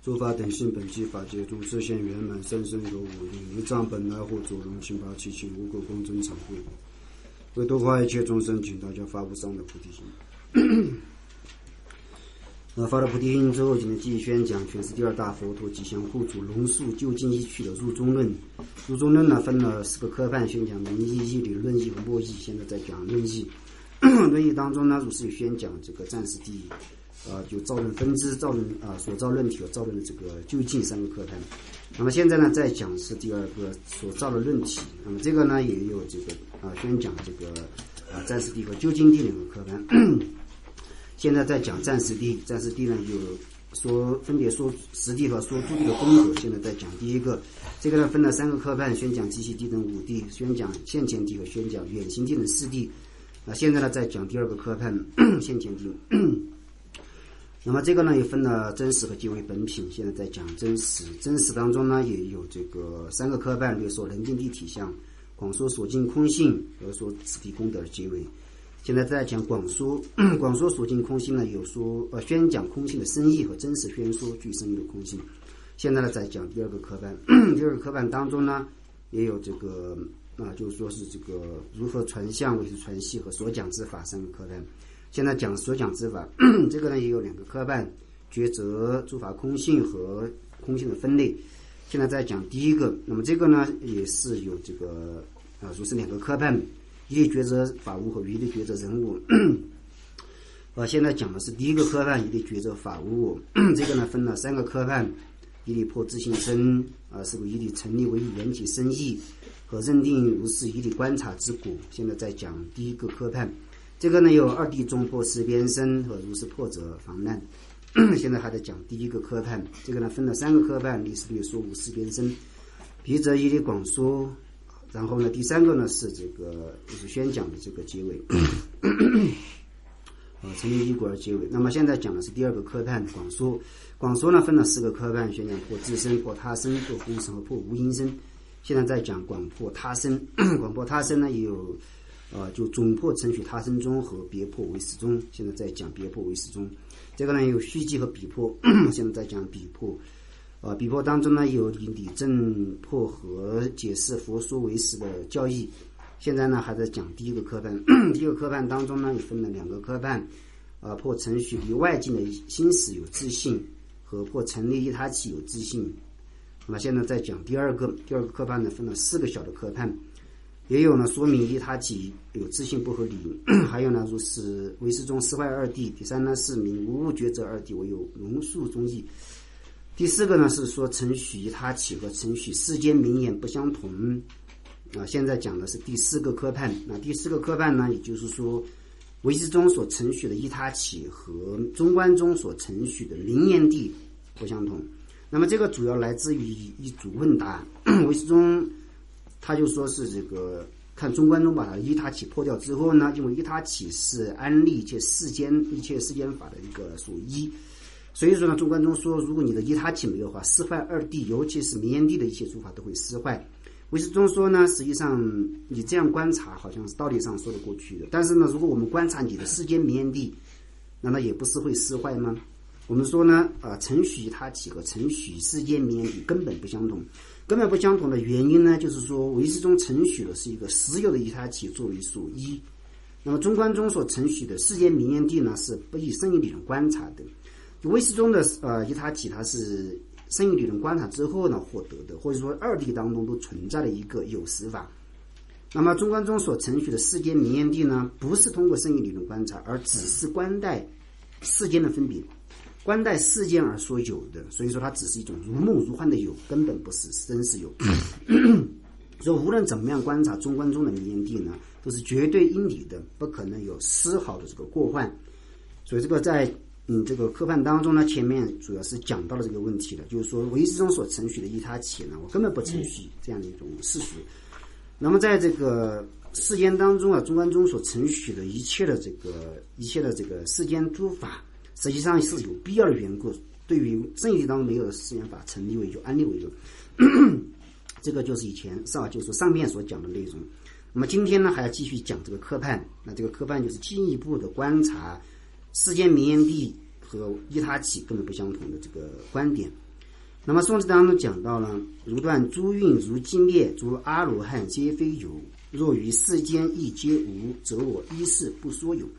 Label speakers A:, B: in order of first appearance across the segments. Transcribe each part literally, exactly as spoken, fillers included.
A: 诸法等性本具法界中，实现圆满三身有五力，一藏本来或左容清八七情无垢公正常慧，为度化一切众生，请大家发无上的菩提心。呃，发了菩提心之后，今天继续宣讲全是第二大佛陀吉祥护主龙树究竟义趣的入中论。入中论呢分了四个科判，宣讲文义、义理、论义和末义。现在在讲论义。论义当中呢，如是有宣讲这个暂时第一，呃，就造论分支、造论啊、呃、所造论体和造论的这个究竟三个科判。那么现在呢，在讲是第二个所造的论体。那么这个呢，也有这个啊、呃、宣讲这个啊暂时地和究竟地两个科判。现在在讲暂时地，暂时地呢有说分别说实地和说诸地的功德。现在在讲第一个，这个呢分了三个科判，宣讲极息地等五地，宣讲现前地和宣讲远行地等四地。啊，现在呢在讲第二个科判现前地。那么这个呢也分了真实和即为本品。现在在讲真实，真实当中呢也有这个三个科判，略说人境地体相，广说所尽空性和说此地功德的结为。现在在讲广说，广说所尽空性呢，有说呃宣讲空性的深义和真实宣说具深义的空性。现在呢在讲第二个科判，第二个科判当中呢也有这个啊、呃，就是说是这个如何传相、为是传系和所讲之法三个科判。现在讲所讲之法，这个呢也有两个科判，抉择诸法空性和空性的分类。现在在讲第一个，那么这个呢也是有这个啊，说是两个科判。一力抉择法物和一力抉择人物。呃，现在讲的是第一个科判，一力抉择法物。这个呢分了三个科判，一力破自性身，啊，是不一力成立为缘起生义和认定如是一力观察之果。现在在讲第一个科判，这个呢有二谛中破四边身和如是破者防难。现在还在讲第一个科判，这个呢分了三个科判，历史略说无四边身，彼则一力广说。然后呢，第三个呢是这个就是宣讲的这个结尾，呃，成立一果而结尾。那么现在讲的是第二个科判广说，广说呢分了四个科判，宣讲破自身、破他身、破无生和破无因身。现在在讲广破他身，广破他身呢也有，呃，就总破承许他身中和别破为始终。现在在讲别破为始终，这个呢有虚寂和比破，现在在讲比破。呃，比破当中呢有以理证破和解释佛说为实的教义。现在呢还在讲第一个科判，第一个科判当中呢也分了两个科判，呃，破承许离外境的心识有自信和破成立依他起有自信。那么现在在讲第二个，第二个科判呢分了四个小的科判，也有呢说明依他起有自信不合理，还有呢如是唯识中四坏二谛，第三呢是明无物抉择二谛，唯有龙树中义。第四个呢是说承许依他起和承许世间名言不相同。啊，现在讲的是第四个科判。那第四个科判呢，也就是说唯识中所承许的依他起和中观中所承许的灵言谛不相同。那么这个主要来自于一组问答，唯识中他就说是这个看中观中把它依他起破掉之后呢，因为依他起是安立一切世间一切世间法的一个所依。所以说呢，中观中说，如果你的依他起没有的话，四坏二谛，尤其是名言谛的一切诸法都会失坏。唯识中说呢，实际上你这样观察，好像是道理上说得过去的。但是呢，如果我们观察你的世间名言谛，难道也不是会失坏吗？我们说呢，啊、呃，承许依他起和承许世间名言谛根本不相同。根本不相同的原因呢，就是说唯识中承许的是一个实有的依他起作为所依，那么中观中所承许的世间名言谛呢，是不以生理理论观察的。唯识中的呃依他起，它是生理理论观察之后呢获得的，或者说二谛当中都存在了一个有实法。那么中观中所承许的世间名言谛呢，不是通过生理理论观察，而只是观待世间的分别，观待世间而所有的，所以说它只是一种如梦如幻的有，根本不是真实有。所以无论怎么样观察中观中的名言谛呢，都是绝对因理的，不可能有丝毫的这个过患。所以这个在嗯，这个科判当中呢，前面主要是讲到了这个问题的，就是说唯识中所承许的依他起呢，我根本不承许这样的一种事实。那么在这个世间当中啊，中观中所承许的一切的这个一切的这个世间诸法，实际上是有必要的缘故，对于正义当中没有的世间法成立为有，安立为有。这个就是以前上就是说上面所讲的内容。那么今天呢，还要继续讲这个科判。那这个科判就是进一步的观察世间名言谛和依他起根本不相同的这个观点。 那么宋词当中讲到了，如断诸蕴如寂灭，诸阿罗汉皆非有，若于世间亦皆无，则我一事不说有。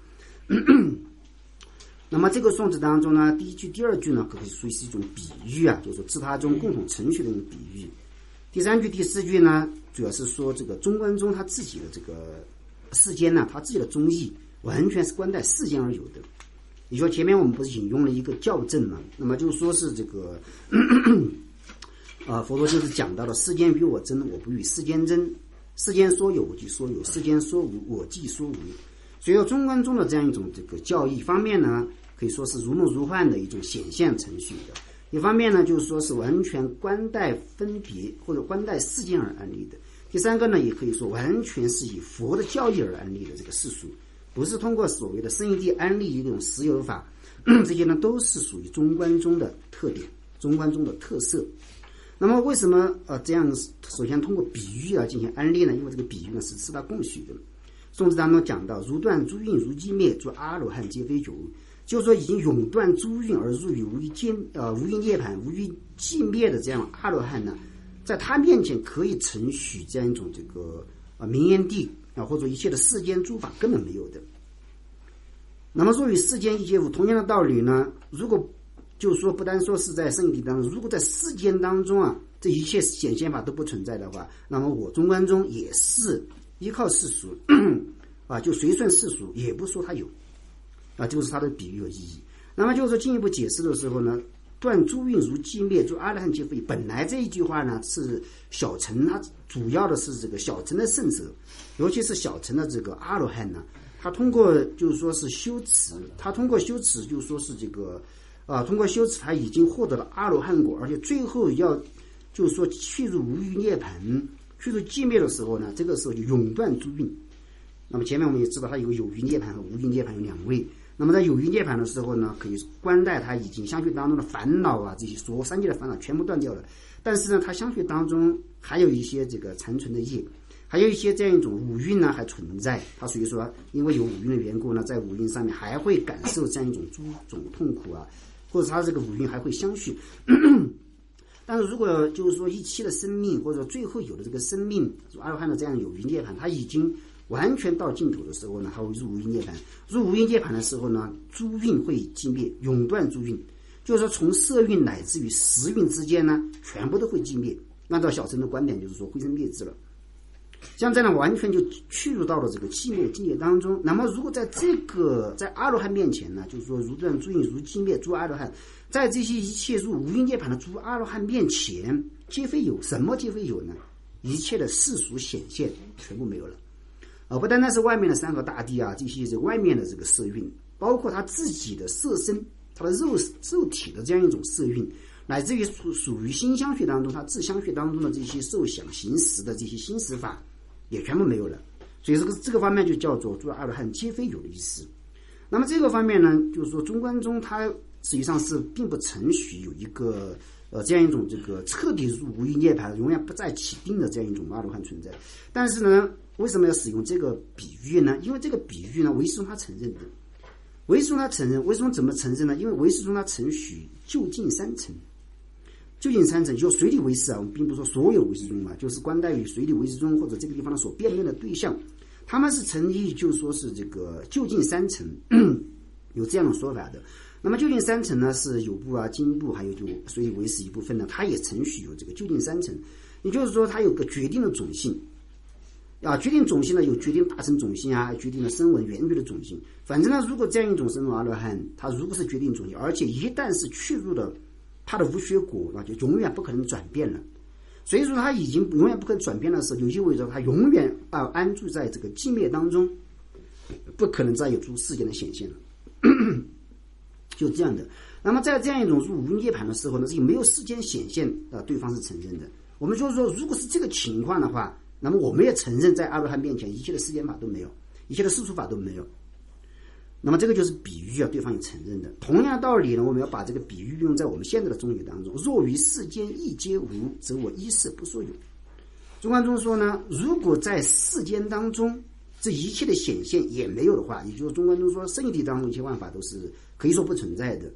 A: 那么这个宋词当中呢，第一句第二句呢可以属于是一种比喻啊，就是说自他中共同程序的一种比喻。第三句第四句呢，主要是说这个中观宗他自己的这个世间呢，他自己的宗义完全是观待世间而有的。你说前面我们不是引用了一个校正嘛？那么就说是这个啊，佛陀就是讲到了世间与我争，我不与世间争；世间说有，我即说有；世间说无，我即说无。所以说中观宗的这样一种这个教义方面呢，可以说是如梦如幻的一种显现程序的。一方面呢，就是说是完全观待分别或者观待世间而安立的。第三个呢，也可以说完全是以佛的教义而安立的这个世俗，不是通过所谓的圣义谛安立一种实有法，这些呢都是属于中观宗的特点，中观宗的特色。那么为什么呃这样首先通过比喻啊进行安立呢？因为这个比喻呢是四大共许的。宋词当中讲到，如断诸蕴如寂灭，诸阿罗汉皆非有，就是说已经永断诸蕴而入于无余间呃无余涅槃无余寂灭的这样阿罗汉呢，在他面前可以承许这样一种这个啊名言谛啊或者一切的世间诸法根本没有的。那么若与世间一切无，同样的道理呢，如果就是说不单说是在圣谛当中，如果在世间当中啊这一切显现法都不存在的话，那么我中观宗也是依靠世俗啊，就随顺世俗，也不说它有啊，这就是它的比喻和意义。那么就是说进一步解释的时候呢，断诸蕴如寂灭，诸阿罗汉皆非有。本来这一句话呢是小乘，它主要的是这个小乘的圣者，尤其是小乘的这个阿罗汉呢，他通过就是说是修持，他通过修持就是说是这个啊，通过修持他已经获得了阿罗汉果，而且最后要就是说去入无余涅槃，去入寂灭的时候呢，这个时候就永断诸蕴。那么前面我们也知道，它有有余涅槃和无余涅槃有两位。那么在有余涅槃的时候呢，可以观待它已经相续当中的烦恼啊，这些所有三界的烦恼全部断掉了。但是呢，它相续当中还有一些这个残存的业，还有一些这样一种五蕴呢还存在。它所以说，因为有五蕴的缘故呢，在五蕴上面还会感受这样一种诸种痛苦啊，或者它这个五蕴还会相续。但是如果就是说一期的生命，或者最后有的这个生命，阿罗汉的这样有余涅槃，它已经完全到尽头的时候呢，它会入无余涅槃。入无余涅槃的时候呢，诸蕴会寂灭，永断诸蕴，就是说从色蕴乃至于识蕴之间呢，全部都会寂灭。按照小乘的观点，就是说灰身灭智了。像这样完全就去入到了这个寂灭的境界当中。那么如果在这个在阿罗汉面前呢，就是说如断诸蕴如寂灭，诸阿罗汉在这些一切入无余涅槃的诸阿罗汉面前，皆非有。什么皆非有呢？一切的世俗显现全部没有了。呃，不单单是外面的山河大地啊，这些这外面的这个色蕴，包括他自己的色身，他的肉肉体的这样一种色蕴，乃至于属属于心相续当中，他自相续当中的这些受想行识的这些心识法，也全部没有了。所以这个这个方面就叫做诸阿罗汉皆非有的意思。那么这个方面呢，就是说中观宗它实际上是并不承许有一个呃这样一种这个彻底入无余涅槃、永远不再起定的这样一种阿罗汉存在。但是呢，为什么要使用这个比喻呢？因为这个比喻呢，唯识宗他承认的。唯识宗他承认，唯识宗怎么承认呢？因为唯识宗他承许究竟三层。究竟三层就随理唯识啊，我们并不说所有唯识宗嘛，就是观待于随理唯识宗或者这个地方的所辩论的对象，他们是承认就说是这个究竟三层有这样的说法的。那么究竟三层呢，是有部啊、经部还有就随理唯识一部分呢，它也承许有这个究竟三层，也就是说它有个决定的种性啊，决定种性呢有决定大乘种性啊，决定了声闻缘觉的种性。反正呢，如果这样一种声闻阿罗汉，他如果是决定种性，而且一旦是去入了他的无学果，那就永远不可能转变了。所以说他已经永远不可能转变的时候，就意味着他永远啊安住在这个寂灭当中，不可能再有诸世间的显现了。就这样的。那么在这样一种入无涅槃的时候呢，是没有世间显现啊，对方是承认的。我们就是说，如果是这个情况的话，那么我们也承认在阿罗汉面前一切的世间法都没有，一切的世俗法都没有。那么这个就是比喻啊，对方也承认的。同样的道理呢，我们要把这个比喻运用在我们现在的宗语当中。若于世间亦皆无，则我一事不说有。中观宗说呢，如果在世间当中这一切的显现也没有的话，也就是中观宗说圣谛当中一切万法都是可以说不存在的。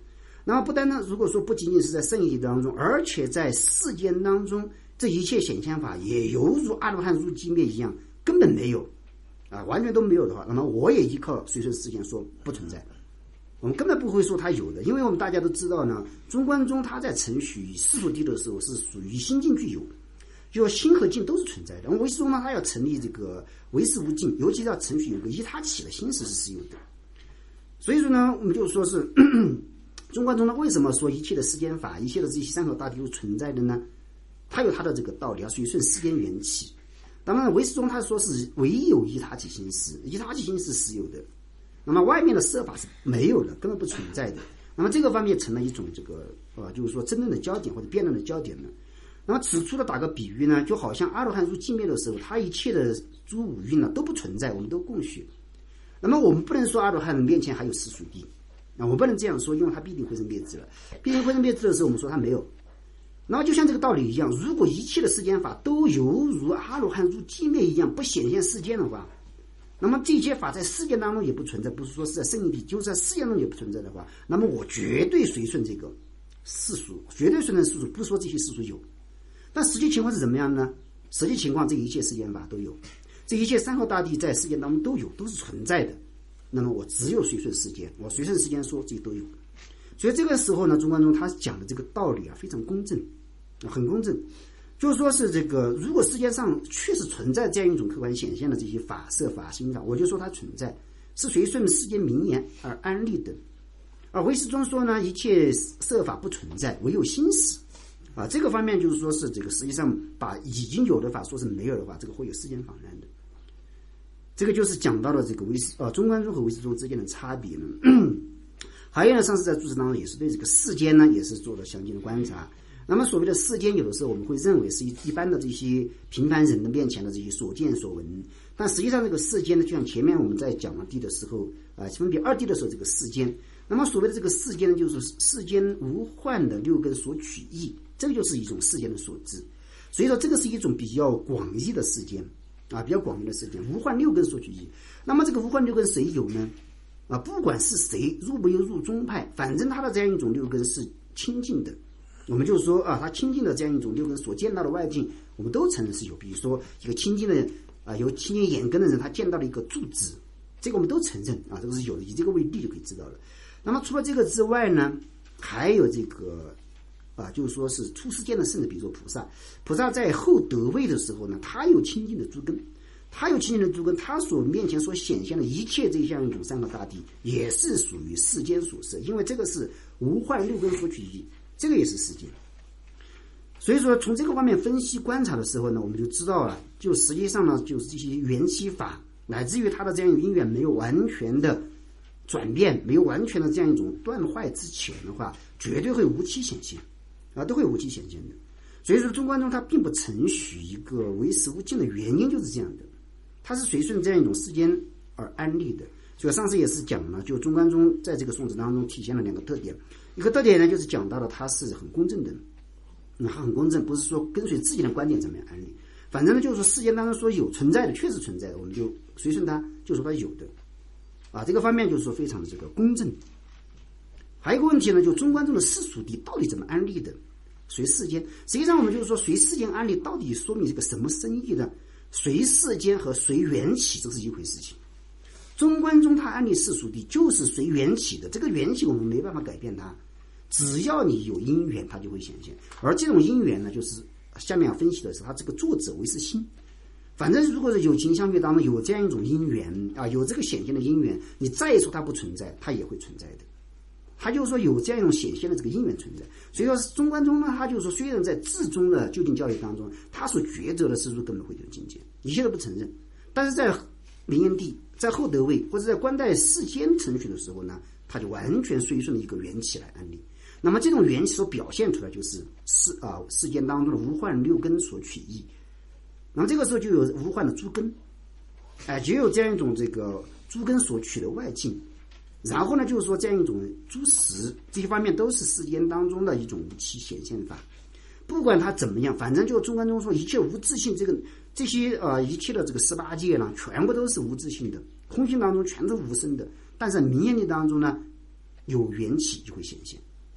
A: 那么不单呢，如果说不仅仅是在圣义体当中，而且在世间当中，这一切显现法也犹如阿罗汉入寂灭一样，根本没有啊，完全都没有的话，那么我也依靠随顺世间说不存在。我们根本不会说它有的，因为我们大家都知道呢，中观宗他在承许世俗谛的时候是属于心境具有，就说心和境都是存在的。唯识宗呢，他要成立这个唯识无境，尤其是要承许有个依他起的心识是实有的。所以说呢，我们就说是咳咳中观宗呢，为什么说一切的世间法，一切的这些三合大谛都存在的呢？它有它的这个道理啊，随顺世间缘起。当然，唯识宗他说是唯有依他起心识，依他起心识实有的。那么外面的色法是没有的，根本不存在的。那么这个方面成了一种这个呃，就是说争论的焦点或者辩论的焦点呢。那么此处的打个比喻呢，就好像阿罗汉入寂灭的时候，他一切的诸五蕴呢都不存在，我们都共许。那么我们不能说阿罗汉面前还有世俗谛，啊，我不能这样说，因为他必定灰身灭智了。必定灰身灭智的时候，我们说他没有。那么就像这个道理一样，如果一切的世间法都犹如阿罗汉入寂灭一样不显现世间的话，那么这些法在世界当中也不存在，不是说是在圣义体，就是在世界中也不存在的话，那么我绝对随顺这个世俗，绝对随顺世俗，不是说这些世俗有。但实际情况是怎么样呢？实际情况这一切世间法都有，这一切三合大谛在世界当中都有，都是存在的。那么我只有随顺世间，我随顺世间说这些都有。所以这个时候呢，中观宗他讲的这个道理啊非常公正，很公正。就是说是这个，如果世界上确实存在这样一种客观显现的这些法色法心法，我就说它存在，是随顺世间名言而安立的。而唯识宗说呢，一切色法不存在，唯有心识啊。这个方面就是说是这个，实际上把已经有的法说是没有的话，这个会有世间访然的。这个就是讲到了这个唯识啊，中观宗和唯识宗之间的差别呢。还有呢，上次在注释当中也是对这个世间呢，也是做了详尽的观察。那么所谓的世间，有的时候我们会认为是一一般的这些平凡人的面前的这些所见所闻，但实际上这个世间呢，就像前面我们在讲了谛的时候啊、呃，分别二谛的时候，这个世间，那么所谓的这个世间呢，就是世间无幻的六根所取义，这个就是一种世间的所知。所以说这个是一种比较广义的世间啊，比较广义的世间，无幻六根所取义。那么这个无幻六根谁有呢？啊，不管是谁入不入入宗派，反正他的这样一种六根是清净的。我们就说啊，他清净的这样一种六根所见到的外境，我们都承认是有。比如说一个清净的啊，有清净眼根的人，他见到了一个柱子，这个我们都承认啊，这个是有的，以这个为例就可以知道了。那么除了这个之外呢，还有这个啊，就是说是出世间的圣人，比如说菩萨，菩萨在后得位的时候呢，他有清净的诸根，他有清净的诸根，他所面前所显现的一切这项一种三合大谛，也是属于世间所摄，因为这个是无幻六根所取义。这个也是世间。所以说从这个方面分析观察的时候呢，我们就知道了，就实际上呢，就是这些缘起法乃至于它的这样一个因缘没有完全的转变，没有完全的这样一种断坏之前的话，绝对会无期显现啊，都会无期显现的。所以说中观宗他并不承许一个唯识无境的原因就是这样的，它是随顺这样一种世间而安立的。所以上次也是讲了，就中观宗在这个颂旨当中体现了两个特点，一个特点呢就是讲到了它是很公正的，嗯，它很公正，不是说跟随自己的观点怎么样安立，反正呢就是说世间当中说有存在的，确实存在的，我们就随顺它，就说它有的，啊，这个方面就是说非常的这个公正。还有一个问题呢，就中观宗的世俗谛到底怎么安立的？随世间，实际上我们就是说随世间安立到底说明这个什么深意呢？随世间和随缘起这是一回事情。中观宗他安立世俗谛就是随缘起的，这个缘起我们没办法改变它，只要你有因缘它就会显现，而这种因缘呢，就是下面要分析的是他这个作者唯是心。反正如果是有情相悦当中有这样一种因缘啊，有这个显现的因缘，你再说它不存在，它也会存在的。他就是说有这样一种显现的这个因缘存在。所以说中观宗呢，他就是说虽然在至宗的究竟教义当中，他所抉择的是入根本慧的境界，一切都不承认，但是在灵验地在后得位或者在观待世间程序的时候呢，他就完全随顺的一个缘起来安立。那么这种缘起所表现出来就是世啊世间当中的无幻六根所取义。那么这个时候就有无幻的诸根，哎，就有这样一种这个诸根所取的外境。然后呢，就是说这样一种诸实，这些方面都是世间当中的一种无期显现法。不管它怎么样，反正就中观宗说一切无自性，这个这些呃一切的这个十八界呢，全部都是无自性的，空性当中全是无生的。但是明眼力当中呢，有缘起就会显现，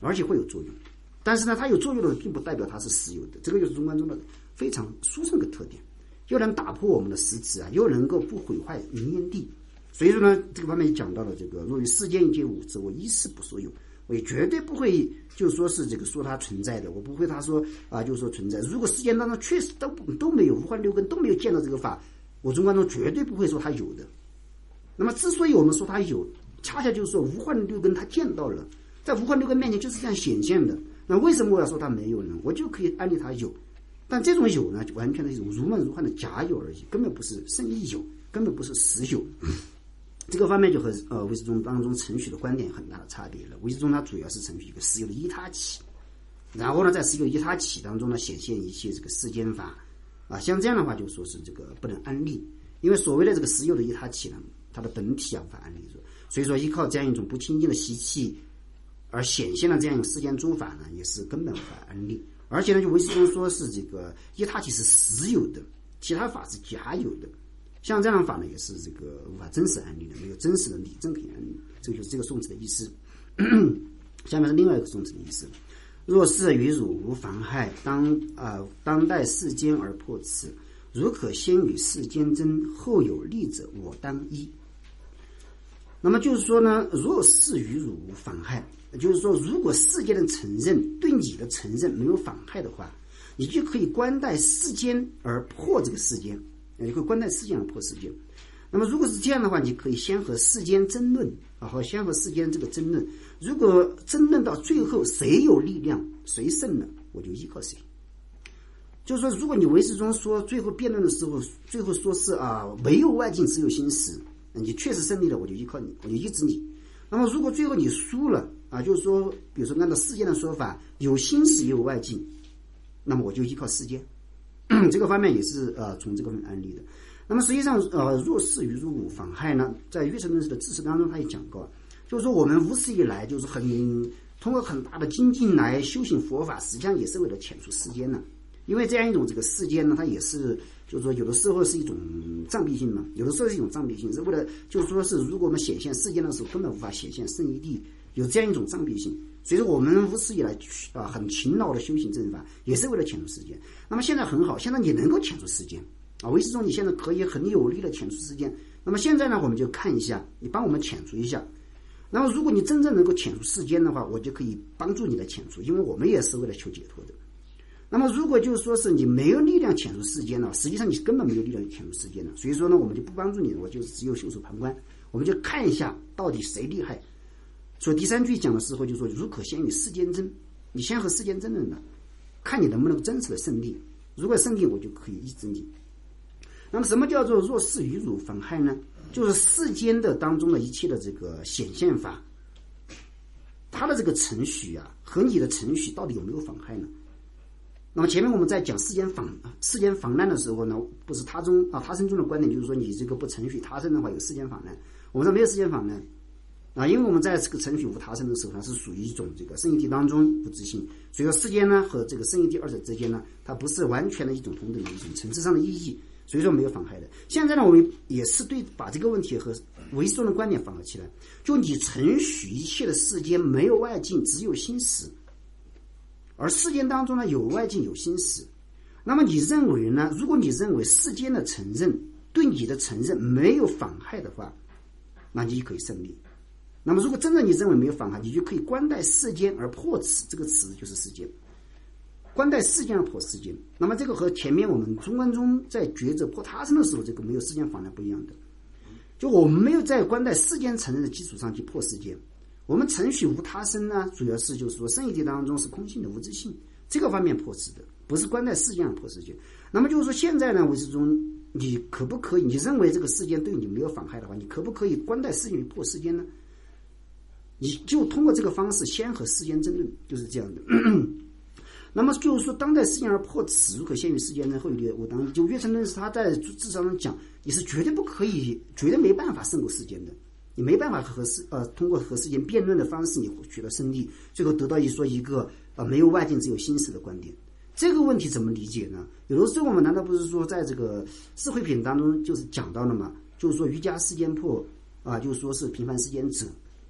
A: 而且会有作用。但是呢，它有作用的并不代表它是实有的，这个就是中观中的非常殊胜的特点，又能打破我们的实质啊，又能够不毁坏名言地。所以说呢，这个方面也讲到了这个若于世间一切物质，我一事不所有，我也绝对不会就是说是这个说它存在的，我不会他说啊，就是说存在。如果世间当中确实都都没有五患六根都没有见到这个法，我中观中绝对不会说它有的。那么之所以我们说它有，恰恰就是说无患六根它见到了，在无患六根面前就是这样显现的。那为什么我要说它没有呢？我就可以安利它有，但这种有呢，就完全是一种如梦如幻的假有而已，根本不是圣意有，根本不是实有。这个方面就和呃唯识宗当中程序的观点有很大的差别了。唯识宗它主要是程序一个实有的依他起，然后呢，在实有依他起当中呢，显现一些这个世间法啊，像这样的话就说是这个不能安立，因为所谓的这个实有的依他起呢，它的本体啊无法安立，所以说依靠这样一种不清净的习气而显现了这样一种世间诸法呢，也是根本无法安立。而且呢，就唯识宗说是这个依他起是实有的，其他法是假有的。像这样的法呢，也是这个无法真实安立的，没有真实的理证可以安立。这个就是这个宋词的意思。下面是另外一个宋词的意思：若是于汝无妨害，当啊、呃、当代世间而破此。如可先与世间争，后有利者，我当依。那么就是说呢，若是于汝无妨害，就是说，如果世间的承认对你的承认没有妨害的话，你就可以观待世间而破这个世间。你可以观待世间而破世间。那么如果是这样的话，你可以先和世间争论啊，和先和世间这个争论。如果争论到最后谁有力量谁胜了，我就依靠谁。就是说，如果你唯识中说最后辩论的时候，最后说是啊没有外境只有心识，你确实胜利了，我就依靠你，我就依止你。那么如果最后你输了啊，就是说比如说按照世间的说法，有心识也有外境，那么我就依靠世间。这个方面也是呃从这个方面案例的。那么实际上呃若是于汝无妨害呢，在月成论师的知识当中他也讲过，就是说我们无始以来就是很通过很大的精进来修行佛法，实际上也是为了遣除世间呢。因为这样一种这个世间呢，它也是就是说有的时候是一种障蔽性嘛，有的时候是一种障蔽性，是为了就是说是如果我们显现世间的时候根本无法显现圣义谛，有这样一种障蔽性。所以说我们无始以来啊很勤劳的修行正法，也是为了遣除世间。那么现在很好，现在你能够遣除世间啊，唯识中你现在可以很有力的遣除世间。那么现在呢，我们就看一下，你帮我们遣除一下。那么如果你真正能够遣除世间的话，我就可以帮助你来遣除，因为我们也是为了求解脱的。那么如果就是说是你没有力量遣除世间了，实际上你根本没有力量遣除世间了，所以说呢，我们就不帮助你，我就只有袖手旁观，我们就看一下到底谁厉害。所以第三句讲的时候就说，如可先与世间争，你先和世间争论了，看你能不能真实的胜利。如果胜利，我就可以抑制你。那么什么叫做若是于汝妨害呢？就是世间的当中的一切的这个显现法，它的这个程序啊，和你的程序到底有没有妨害呢？那么前面我们在讲世间妨世间妨难的时候呢，不是他中啊他生中的观点，就是说你这个不程序他生的话有世间妨难。我们说没有世间妨难啊，因为我们在这个程序无他生的时候，它是属于一种这个圣义谛当中不自信，所以说世间呢和这个圣义谛二者之间呢，它不是完全的一种同等的一种层次上的意义，所以说没有妨害的。现在呢，我们也是对把这个问题和唯识中的观点反合起来，就你承许一切的世间没有外境，只有心识。而世间当中呢，有外境有心识，那么你认为呢？如果你认为世间的承认对你的承认没有妨害的话，那你就可以胜利。那么如果真的你认为没有妨害，你就可以观待世间而破此，这个此就是世间，观待世间而破世间。那么这个和前面我们中观中在抉择破他生的时候，这个没有世间妨难不一样的。就我们没有在观待世间承认的基础上去破世间。我们程序无他生呢，主要是就是说圣义谛当中是空性的无自性，这个方面破此的，不是观待世间而破世间。那么就是说现在呢，唯识中你可不可以，你认为这个世间对你没有妨害的话，你可不可以观待世间破世间呢？你就通过这个方式先和世间争论，就是这样的。那么就是说当代世间而破此，如可先与世间争，后有利者，我当就月成论是他在智商中讲，你是绝对不可以，绝对没办法胜过世间的。你没办法和世呃通过和世间辩论的方式，你取得胜利，最后得到一说一个呃没有外境只有心识的观点。这个问题怎么理解呢？有的时候我们难道不是说在这个智慧品当中就是讲到了吗？就是说瑜伽世间破啊，就是说是平凡世间者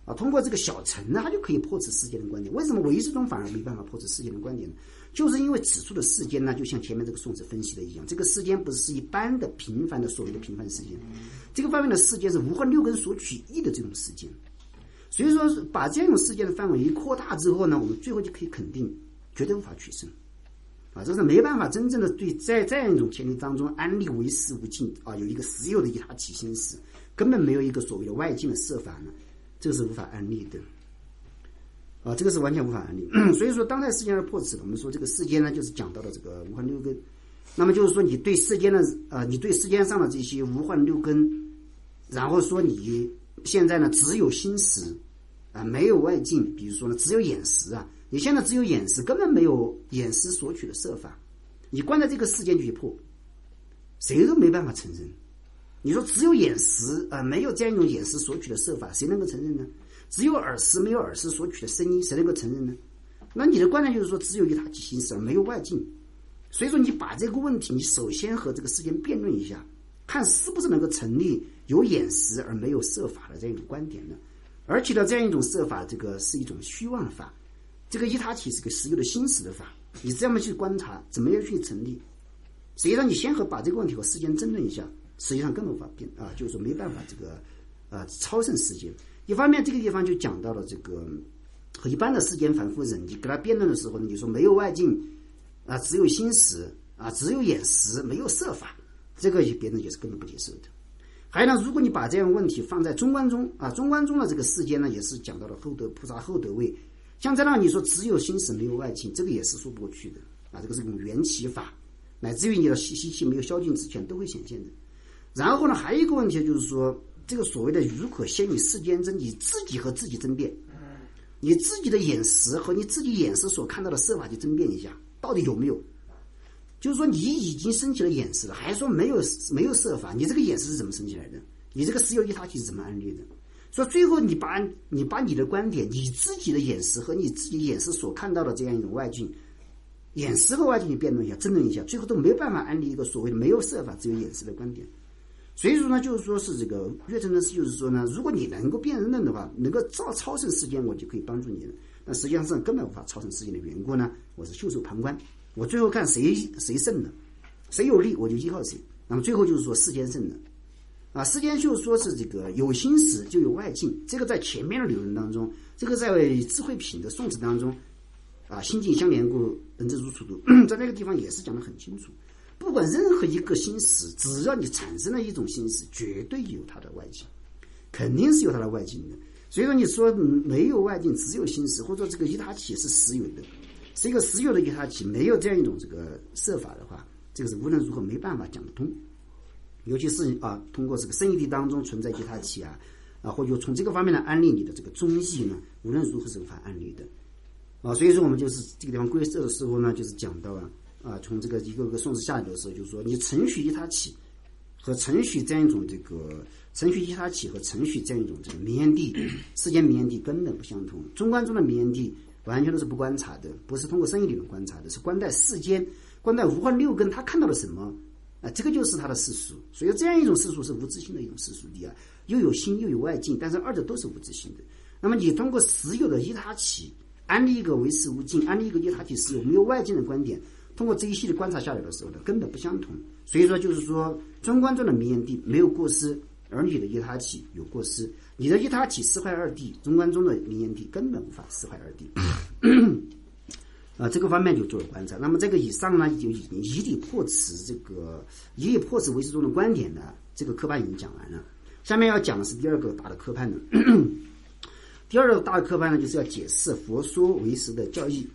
A: 啊，通过这个小乘呢，它就可以破斥世间的观点。为什么唯识宗反而没办法破斥世间的观点呢？就是因为指出的世间呢，就像前面这个宋子分析的一样，这个世间不是一般的平凡的所谓的平凡世间，这个方面的世间是无患六根所取义的这种世间。所以说，把这样一种世界的范围一扩大之后呢，我们最后就可以肯定，绝对无法取胜，啊，这是没办法真正的对在这样一种前提当中安立唯识无尽啊，有一个实有的一他起心识，根本没有一个所谓的外境的设法呢，这个是无法安立的，啊，这个是完全无法安立。所以说，当代世间而破斥，我们说这个世间呢，就是讲到了这个无患六根，那么就是说你对世间的啊，你对世间上的这些无患六根，然后说你现在呢只有心识啊，没有外境，比如说呢只有眼识啊，你现在只有眼识，根本没有眼识所取的设法，你关在这个世间去破，谁都没办法承认。你说只有眼识啊，没有这样一种眼识所取的设法，谁能够承认呢？只有耳识，没有耳识所取的声音，谁能够承认呢？那你的观点就是说，只有一他起心识，没有外境。所以说，你把这个问题，你首先和这个世间辩论一下，看是不是能够成立有眼识而没有设法的这样一种观点呢？而且呢，这样一种设法，这个是一种虚妄法，这个一他起是个实有的心识的法，你这样去观察，怎么样去成立？实际上，你先和把这个问题和世间争论一下，实际上根本无法辩啊，就是说没办法这个呃超胜世间。一方面，这个地方就讲到了这个和一般的世间凡夫人，你跟他辩论的时候呢，你说没有外境啊，只有心识啊，只有眼识，没有设法，这个别人也是根本不接受的。还有呢，如果你把这样问题放在中观中啊，中观中的这个世间呢，也是讲到了厚德菩萨厚德位，像这样你说只有心识没有外境，这个也是说不过去的啊，这个是一种缘起法，乃至于你的习习气没有消尽之前都会显现的。然后呢，还有一个问题就是说，这个所谓的如可先与世间争，你自己和自己争辩，你自己的眼识和你自己眼识所看到的设法去争辩一下，到底有没有？就是说你已经升起了眼识了，还说没有没有设法，你这个眼识是怎么升起来的？你这个实有一他起是怎么安立的？所以最后你把你把你的观点，你自己的眼识和你自己眼识所看到的这样一种外境，眼识和外境你辩论一下，争论一下，最后都没有办法安立一个所谓的没有设法只有眼识的观点。所以说呢，就是说是这个岳成的是，就是说呢，如果你能够辩论的话，能够超超胜世间，我就可以帮助你了。那实际上是根本无法超胜世间的缘故呢，我是袖手旁观，我最后看谁谁胜了，谁有利我就依靠谁。那么最后就是说世间胜了啊，世间就说是这个有心识就有外境，这个在前面的理论当中，这个在智慧品的宋词当中啊，心境相连故人之如处度，在那个地方也是讲得很清楚。不管任何一个心识，只要你产生了一种心识，绝对有它的外境，肯定是有它的外境的。所以说你说没有外境，只有心识，或者说这个一他起是实有的，是一个实有的一他起，没有这样一种这个设法的话，这个是无论如何没办法讲得通。尤其是啊，通过这个生义谛当中存在一他起啊，啊，或者从这个方面来安立你的这个中义呢，无论如何是无法安立的啊。所以说我们就是这个地方归摄的时候呢，就是讲到啊。啊，从这个一个个宋词下来的时候，就是说你承许一他起和承许这样一种这个承许一他起和承许这样一种这个明言谛，世间明言谛根本不相同。中观中的明言谛完全都是不观察的，不是通过生意理论观察的，是观待世间，观待无患六根，他看到了什么啊？这个就是他的世俗。所以这样一种世俗是无自性的一种世俗谛啊，又有心又有外境，但是二者都是无自性的。那么你通过实有的一他起安立一个唯识无境，安立一个一他起实有没有外境的观点，通过这一系列观察下来的时候呢，根本不相同。所以说就是说，中观中的明言谛没有过失，而你的一他起有过失。你的一他起四坏二谛，中观中的明言谛根本无法四坏二谛。啊，这个方面就做了观察。那么这个以上呢，就已经以理破斥这个以理破斥唯识中的观点呢，这个科判已经讲完了。下面要讲的是第二个大的科判呢。第二个大的科判呢，就是要解释佛说唯识的教义。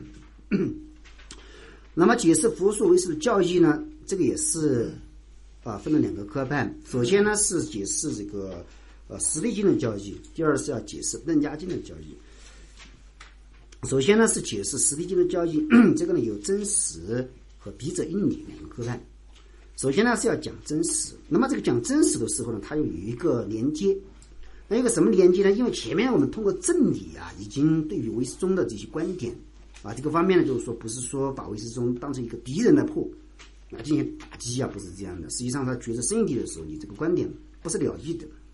A: 那么解释佛说唯识的教义呢，这个也是啊分了两个科判。首先呢是解释这个呃实力经的教义，第二是要解释楞伽经的教义。首先呢是解释实力经的教义，这个呢有真实和笔者应理两个科判。首先呢是要讲真实，那么这个讲真实的时候呢，它又有一个连接。那一个什么连接呢？因为前面我们通过正理啊，已经对于唯识中的这些观点啊，这个方面呢，就是说不是说把唯识中当成一个敌人来破啊，进行打击啊，不是这样的。实际上，他觉得生义谛的时候，你这个观点不是了义的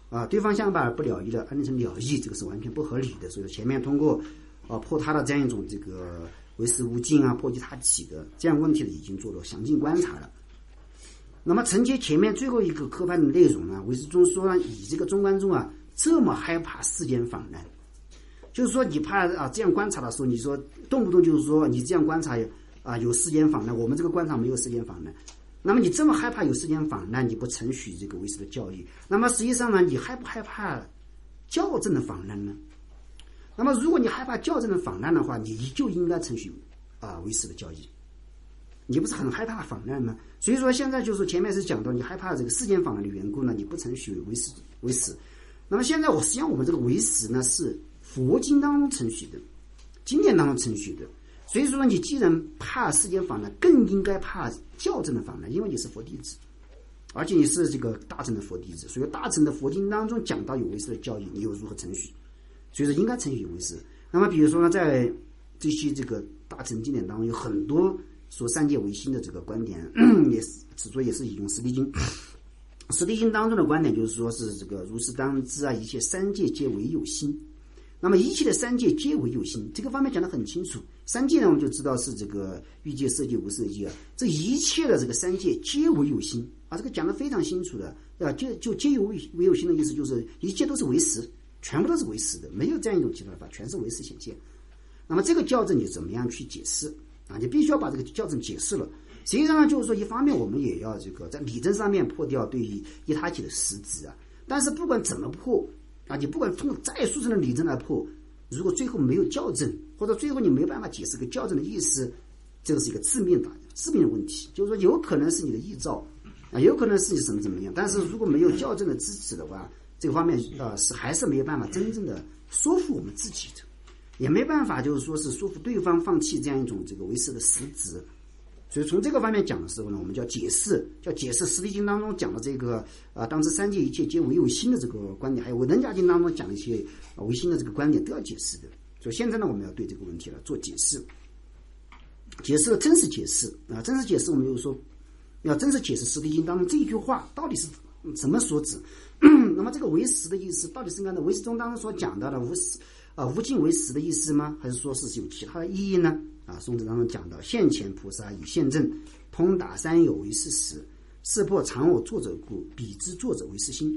A: 啊，对方相伴而不了义的安定成了义，这个是完全不合理的。所以说前面通过啊破他的这样一种这个为实无尽啊，破及他己的这样问题呢，已经做了详尽观察了。那么承接前面最后一个科判的内容呢，韦世忠说呢，以这个中观众啊这么害怕世间访难，就是说你怕啊这样观察的时候，你说动不动就是说你这样观察啊有世间访难，我们这个观察没有世间访难。那么你这么害怕有世间访难，你不承许这个唯识的教义，那么实际上呢，你害不害怕校正的访难呢？那么如果你害怕校正的访难的话，你就应该承许啊唯识的教义。你不是很害怕访难吗？所以说现在就是前面是讲到你害怕这个世间访难的缘故呢，你不承许唯识唯识。那么现在我实际上我们这个唯识呢是佛经当中承许的，经典当中承许的。所以说你既然怕世间访难，更应该怕校正的访难，因为你是佛弟子，而且你是这个大乘的佛弟子，所以大乘的佛经当中讲到有唯识的教义，你又如何承许？所以说应该承许有唯识。那么比如说呢，在这些这个大乘经典当中，有很多说三界唯心的这个观点，也是之所以也是引用《十地经》。《十地经》当中的观点就是说是这个如是当知啊，一切三界皆唯有心。那么一切的三界皆唯有心，这个方面讲得很清楚。三界呢，我们就知道是这个欲界、色界、无色界啊，这一切的这个三界皆唯有心啊，这个讲得非常清楚的啊，就就皆有唯有心的意思就是一切都是唯识，全部都是唯识的，没有这样一种其他的法，全是唯识显现。那么这个校正你怎么样去解释啊？你必须要把这个校正解释了。实际上呢，就是说一方面我们也要这个在理证上面破掉对于一他起的实质啊，但是不管怎么破啊，你不管通过再殊胜的理证来破，如果最后没有校正，或者最后你没有办法解释个校正的意思，这个是一个致命的致命的问题。就是说有可能是你的臆造啊，有可能是你什么怎么样，但是如果没有校正的支持的话，这个方面啊是还是没有办法真正的说服我们自己的，也没办法就是说是说服对方放弃这样一种这个唯识的实质。所以从这个方面讲的时候呢，我们就要解释，叫解释《十地经》当中讲的这个啊、呃，当知三界一切皆唯有心的这个观点，还有《楞伽经》当中讲的一些啊唯心的这个观点都要解释的。所以现在呢，我们要对这个问题了做解释，解释了真实解释啊，真实解释我们就是说要真实解释《十地经》当中这一句话到底是怎么所指。那么这个唯识的意思到底是按照唯识中当中所讲到的无啊无尽唯识的意思吗？还是说是有其他的意义呢？啊，宋子当中讲到，现前菩萨以现证通达三有为是实，识破常我作者故，彼之作者为是心。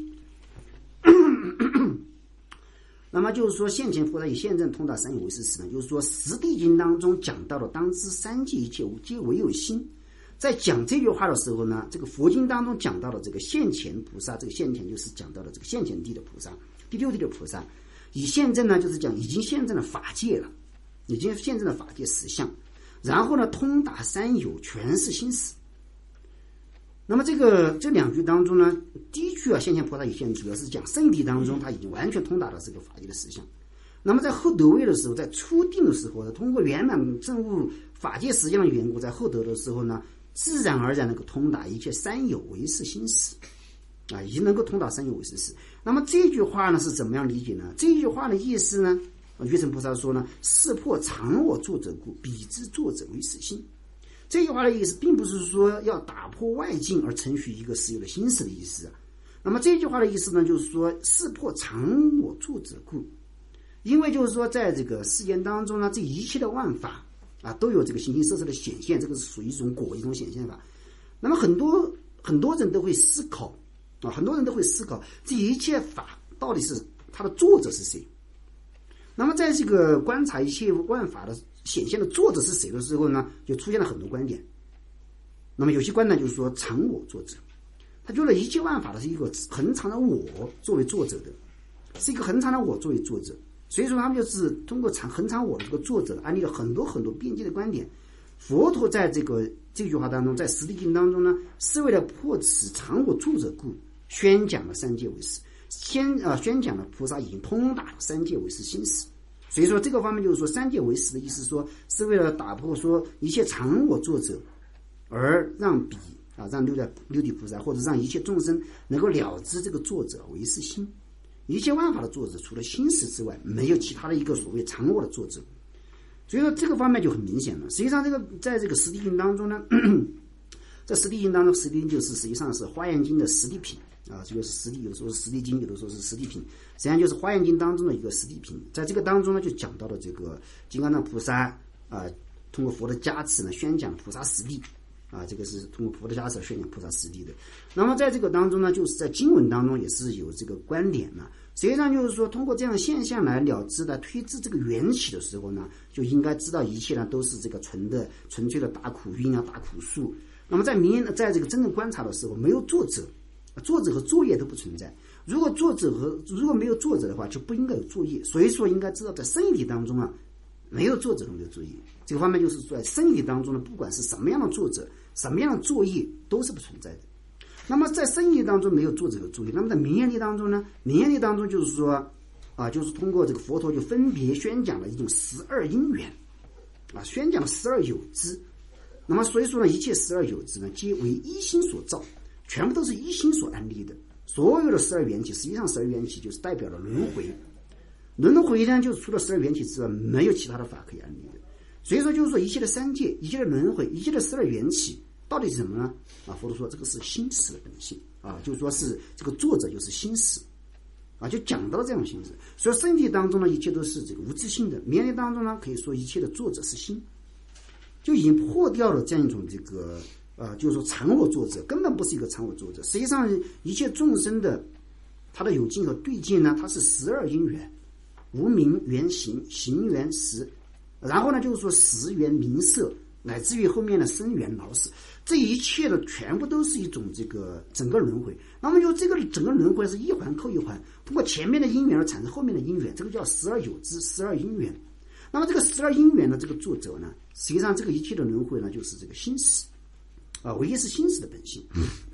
A: 那么就是说，现前菩萨以现证通达三有为是实呢，就是说《十地经》当中讲到的当知三界一切皆唯有心。在讲这句话的时候呢，这个佛经当中讲到的这个现前菩萨，这个现前就是讲到的这个现前地的菩萨，第六地的菩萨，以现证呢就是讲已经现证了法界了。已经现证了法界实相，然后呢，通达三有，全是心识。那么这个这两句当中呢，第一句啊，现前菩萨以现主要是讲圣地当中他已经完全通达了这个法界的实相。那么在后得位的时候，在初定的时候呢，通过圆满证悟法界实相的缘故，在后得的时候呢，自然而然能够通达一切三有为是心识啊，已经能够通达三有为是识。那么这句话呢是怎么样理解呢？这句话的意思呢？月成菩萨说呢，识破常我作者故，彼之作者为是心。这句话的意思并不是说要打破外境而承许一个实有的心识的意思啊。那么这句话的意思呢，就是说识破常我作者故，因为就是说在这个世间当中呢，这一切的万法啊都有这个形形色色的显现，这个是属于一种果，一种显现法。那么很多很多人都会思考啊，很多人都会思考这一切法到底是它的作者是谁。那么在这个观察一切万法的显现的作者是谁的时候呢，就出现了很多观点。那么有些观点就是说常我作者，他觉得一切万法的是一个恒常的我作为作者的，是一个恒常的我作为作者，所以说他们就是通过常恒常我的这个作者安利了很多很多边界的观点。佛陀在这个这句话当中，在《十地经》当中呢，是为了破此常我作者故，宣讲了三界为识。先啊、呃，宣讲了菩萨已经通达了三界唯识心识，所以说这个方面就是说三界唯识的意思说是为了打破说一切常我作者，而让彼啊让六代六地菩萨或者让一切众生能够了知这个作者唯是心。一切万法的作者除了心识之外，没有其他的一个所谓常我的作者。所以说这个方面就很明显了。实际上这个在这个《十地经》当中呢， 在实地经当中，实地经就是实际上是华严经的实地品啊，这个是实地，有的时候是实地经，有的时候是实地品，实际上就是华严经当中的一个实地品。在这个当中呢，就讲到了这个金刚藏菩萨啊，通过佛的加持呢，宣讲菩萨实地啊，这个是通过佛的加持宣讲菩萨实地的。那么在这个当中呢，就是在经文当中也是有这个观点呢。实际上就是说，通过这样的现象来了知的推知这个缘起的时候呢，就应该知道一切呢都是这个纯的、纯粹的大苦因啊、大苦数。那么在明在这个真正观察的时候，没有作者，作者和作业都不存在。如果作者和如果没有作者的话，就不应该有作业。所以说，应该知道在生义体当中啊，没有作者和没有作业。这个方面就是说，在生义体当中呢，不管是什么样的作者、什么样的作业，都是不存在的。那么在生义当中没有作者和作业，那么在明眼力当中呢？明眼力当中就是说，啊，就是通过这个佛陀就分别宣讲了一种十二因缘，啊，宣讲了十二有支。那么所以说呢，一切十二有支呢，皆为一心所造，全部都是一心所安立的。所有的十二缘起，实际上十二缘起就是代表了轮回。轮回呢，就是除了十二缘起之外，没有其他的法可以安立的。所以说，就是说一切的三界，一切的轮回，一切的十二缘起。到底是什么呢？啊，佛陀说这个是心识的本性啊，就是说是这个作者就是心识啊，就讲到了这样的心识。所以身体当中呢，一切都是这个无自性的；明眼当中呢，可以说一切的作者是心，就已经破掉了这样一种这个呃，就是说常我作者根本不是一个常我作者。实际上，一切众生的它的有境和对境呢，它是十二因缘，无名缘行，行缘识，然后呢，就是说识缘名色。乃至于后面的生缘老死，这一切的全部都是一种这个整个轮回。那么就这个整个轮回是一环扣一环，通过前面的因缘而产生后面的因缘，这个叫十二有支，十二因缘。那么这个十二因缘的这个作者呢，实际上这个一切的轮回呢，就是这个心识啊，唯一是心识的本性，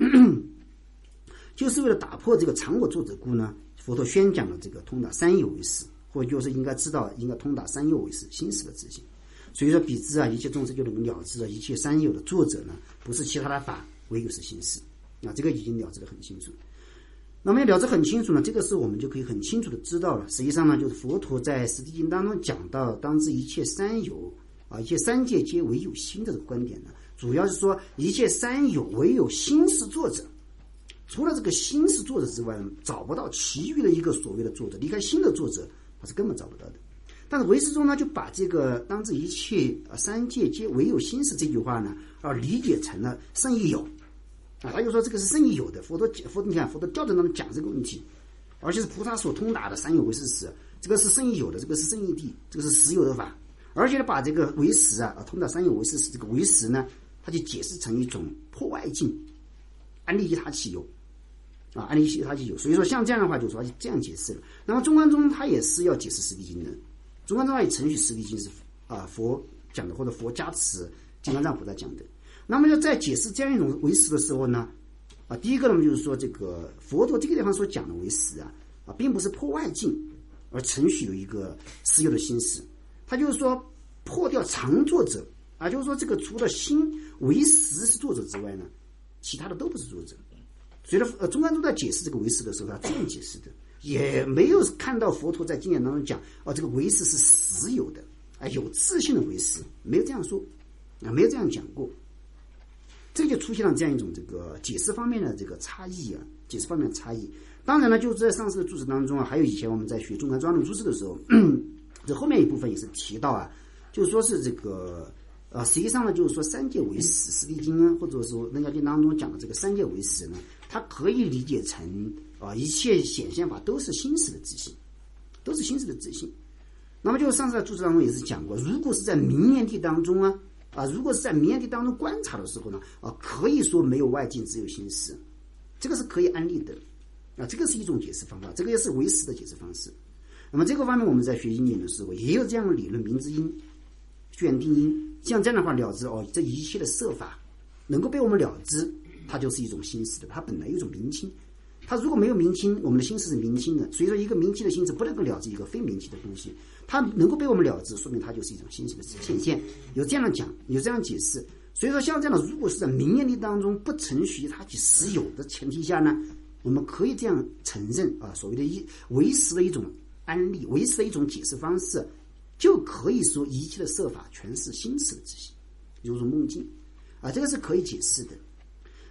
A: 就是为了打破这个常我作者故呢，佛陀宣讲了这个通达三有为识，或者就是应该知道应该通达三有为识，心识的自性。所以说彼之啊，一切众生就能了知了一切三有的作者呢，不是其他的法，唯有是心识啊，这个已经了知得很清楚。那么要了知很清楚呢，这个时候我们就可以很清楚的知道了，实际上呢，就是佛陀在《实地经》当中讲到当知一切三有啊，一切三界皆唯有心的这个观点呢，主要是说一切三有唯有心是作者，除了这个心是作者之外，找不到其余的一个所谓的作者，离开心的作者，他是根本找不到的。但是唯识中呢，就把这个当知一切三界皆唯有心识这句话呢，而理解成了圣义有啊，他就说这个是圣义有的。佛陀佛你看佛陀教导当中讲这个问题，而且是菩萨所通达的三有唯识实，这个是圣义有的，这个是圣义谛，这个是实有的法。而且呢，把这个唯识啊，通达三有唯识实这个唯识呢，他就解释成一种破外境，安立依他其有。啊，安立依他其有。所以说像这样的话，就说这样解释了。那么中观中他也是要解释实地经的。中观藏也承许实地经是啊佛讲的，或者佛加持金刚藏菩萨讲的。那么要在解释这样一种唯识的时候呢，啊，第一个呢就是说这个佛陀这个地方所讲的唯识啊，啊，并不是破外境，而承许有一个实有的心识，他就是说破掉常作者啊，就是说这个除了心唯识是作者之外呢，其他的都不是作者。所以呢，呃，中观宗在解释这个唯识的时候，他这样解释的。也没有看到佛陀在经典当中讲哦，这个唯识是实有的啊，有自性的唯识，没有这样说啊，没有这样讲过。这个就出现了这样一种这个解释方面的这个差异啊，解释方面的差异。当然呢，就是在上次的注释当中啊，还有以前我们在学中观专论注释的时候，这后面一部分也是提到啊，就是说是这个呃，实际上呢，就是说三界唯识，实地经啊，或者说楞伽经当中讲的这个三界唯识呢，它可以理解成。啊，一切显现法都是心识的自性，都是心识的自性。那么就上次在注释当中也是讲过，如果是在明眼地当中啊，啊，如果是在明眼地当中观察的时候呢，啊，可以说没有外境，只有心识，这个是可以安立的，啊，这个是一种解释方法，这个也是唯识的解释方式。那么这个方面我们在学因缘的时候也有这样的理论，明之因、决定因，像这样的话了知哦，这一切的色法能够被我们了知，它就是一种心识的，它本来有一种明清。它如果没有明清，我们的心识是明清的，所以说一个明清的心识不能够了知一个非明清的东西，它能够被我们了知，说明它就是一种心识的显现。有这样的讲，有这样解释。所以说像这样的，如果是在明眼力当中不承许它其实有的前提下呢，我们可以这样承认啊，所谓的一唯识的一种安立，唯识的一种解释方式，就可以说一切的色法全是心识的自性，有种梦境啊，这个是可以解释的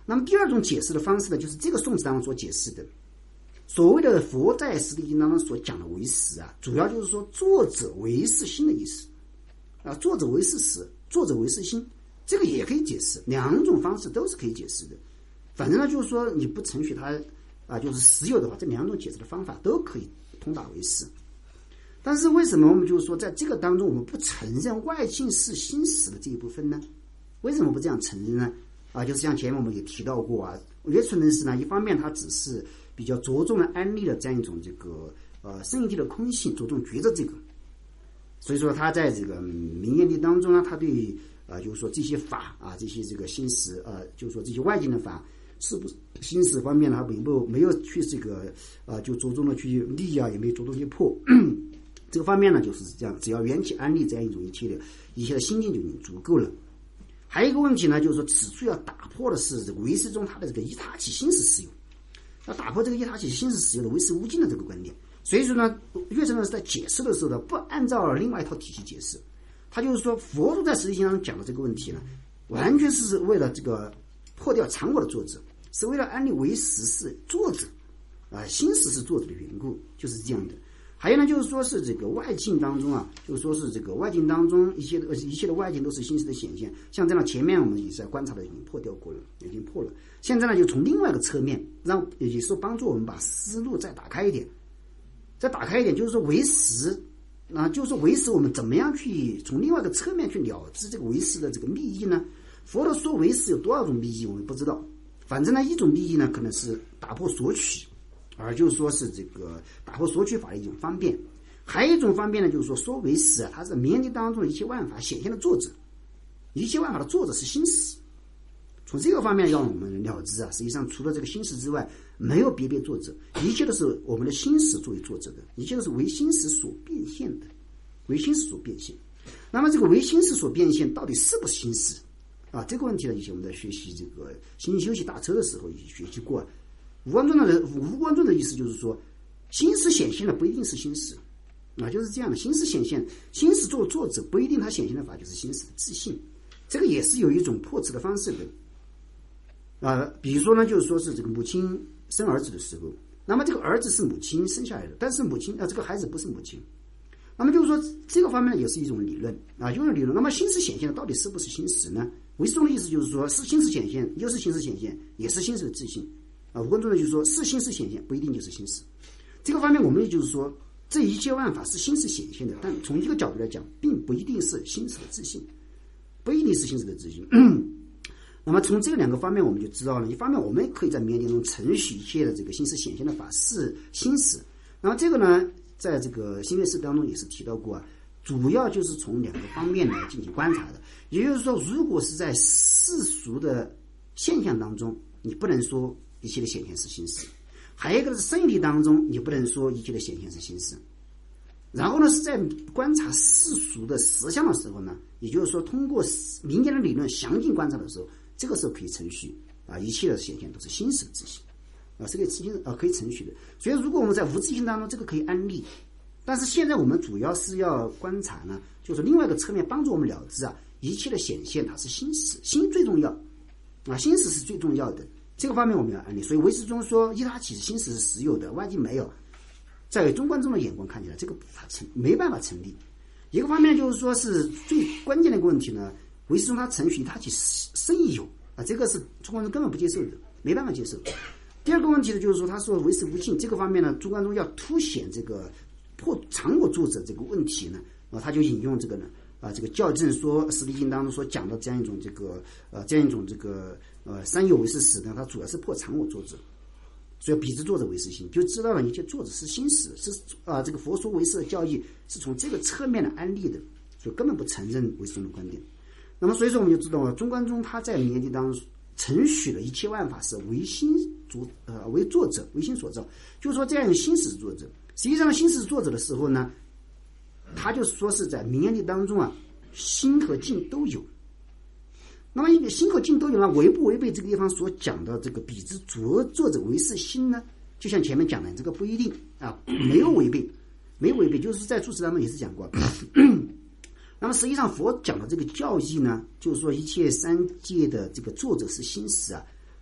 A: 那么第二种解释的方式呢，就是这个宋词当中所解释的，所谓的佛在实地经当中所讲的为实啊，主要就是说作者为是心的意思啊，作者为是实，作者为是心，这个也可以解释，两种方式都是可以解释的。反正呢，就是说你不承许它啊，就是实有的话，这两种解释的方法都可以通达为实。但是为什么我们就是说在这个当中我们不承认外境是心实的这一部分呢？为什么不这样承认呢？啊，就是像前面我们也提到过啊，约存论师呢，一方面它只是比较着重的安利了这样一种这个呃生义谛的空性，着重觉着这个，所以说他在这个名言谛当中呢，他对啊、呃、就是说这些法啊，这些这个心实呃，就是说这些外境的法是不是心实方面呢，他没有没有去这个啊、呃、就着重的去立啊，也没有着重去破。这个方面呢，就是这样，只要缘起安立这样一种一切的一切的心境就已经足够了。还有一个问题呢，就是说此处要打破的是这个唯识中它的这个依他起心识实有，要打破这个依他起心识实有的唯识无尽的这个观点。所以说呢，岳成呢是在解释的时候呢，不按照另外一套体系解释，他就是说佛祖在实际上讲的这个问题呢，完全是为了这个破掉常我的作者，是为了安立唯识是作者啊，心识是作者的缘故，就是这样的。还有呢，就是说是这个外境当中啊，就是说是这个外境当中一切的一切的外境都是心识的显现。像这样前面我们也是在观察的已经破掉过了，已经破了。现在呢，就从另外一个侧面，让也是帮助我们把思路再打开一点，再打开一点，就是说唯识，啊，就是说唯识我们怎么样去从另外一个侧面去了知这个唯识的这个密意呢？佛陀说唯识有多少种密意，我们不知道。反正呢，一种密意呢，可能是打破索取。而就是说是这个打破索取法的一种方便，还有一种方便呢，就是说说唯识啊，它是名言谛当中的一切万法显现的作者，一切万法的作者是心识。从这个方面让我们了知啊，实际上除了这个心识之外，没有别别作者，一切都是我们的心识作为作者的，一切都是唯心识所变现的，唯心识所变现。那么这个唯心识所变现到底是不是心识啊？这个问题呢，以前我们在学习这个心修习大车的时候也学习过。无关论的无关论的意思就是说，心识显现的不一定是心识啊，就是这样的。心识显现，心识作为作者不一定他显现的法就是心识的自信，这个也是有一种破斥的方式的啊。比如说呢，就是说是这个母亲生儿子的时候，那么这个儿子是母亲生下来的，但是母亲啊这个孩子不是母亲，那么就是说这个方面也是一种理论啊，就是理论。那么心识显现的到底是不是心识呢？唯识中的意思就是说，是心识显现，又是心识显现，也是心识的自信。啊，无关中的就是说，是心识显现，不一定就是心识。这个方面，我们也就是说，这一切万法是心识显现的，但从一个角度来讲，并不一定是心识的自信，不一定是心识的自信。那么从这两个方面，我们就知道了，一方面我们可以在名言中承许一切的这个心识显现的法是心识。然后这个呢，在这个新月释当中也是提到过啊，主要就是从两个方面来进行观察的。也就是说，如果是在世俗的现象当中，你不能说一切的显现是心识，还有一个是生理当中，你不能说一切的显现是心识。然后呢，是在观察世俗的实相的时候呢，也就是说通过民间的理论详尽观察的时候，这个时候可以承许啊，一切的显现都是心识的自信啊，这个心啊可以承许的。所以如果我们在无自性当中，这个可以安立。但是现在我们主要是要观察呢，就是另外一个侧面帮助我们了知啊，一切的显现它是心识，心最重要啊，心识是最重要的。这个方面我们要安立，所以唯识中说依他起心识是实有的，外境没有。在中观中的眼光看起来，这个成没办法成立。一个方面就是说是最关键的一个问题呢，唯识中他承许他起生亦有啊，这个是中观中根本不接受的，没办法接受。第二个问题呢，就是说他说唯识无尽，这个方面呢，中观中要凸显这个破常我作者这个问题呢，啊，他就引用这个呢。啊，这个校正说《实地经》当中所讲的这样一种这个呃这样一种这个呃三有唯识史呢，它主要是破常我作者，所以彼之作者唯识心，就知道了一切作者是心识，是啊这个佛说唯识的教义是从这个侧面的安立的，所以根本不承认唯识中的观点。那么所以说我们就知道了，中观中他在名言谛当中承许了一切万法是唯心主呃为作者，唯心所造，就是说这样一个心识作者。实际上心识作者的时候呢，他就说是在名言谛当中啊，心和境都有。那么一个心和境都有呢，违不违背这个地方所讲的这个彼之作作者唯是心呢？就像前面讲的，这个不一定啊，没有违背，没有违背，就是在注释当中也是讲过。那么实际上佛讲的这个教义呢，就是说一切三界的这个作者是心识啊，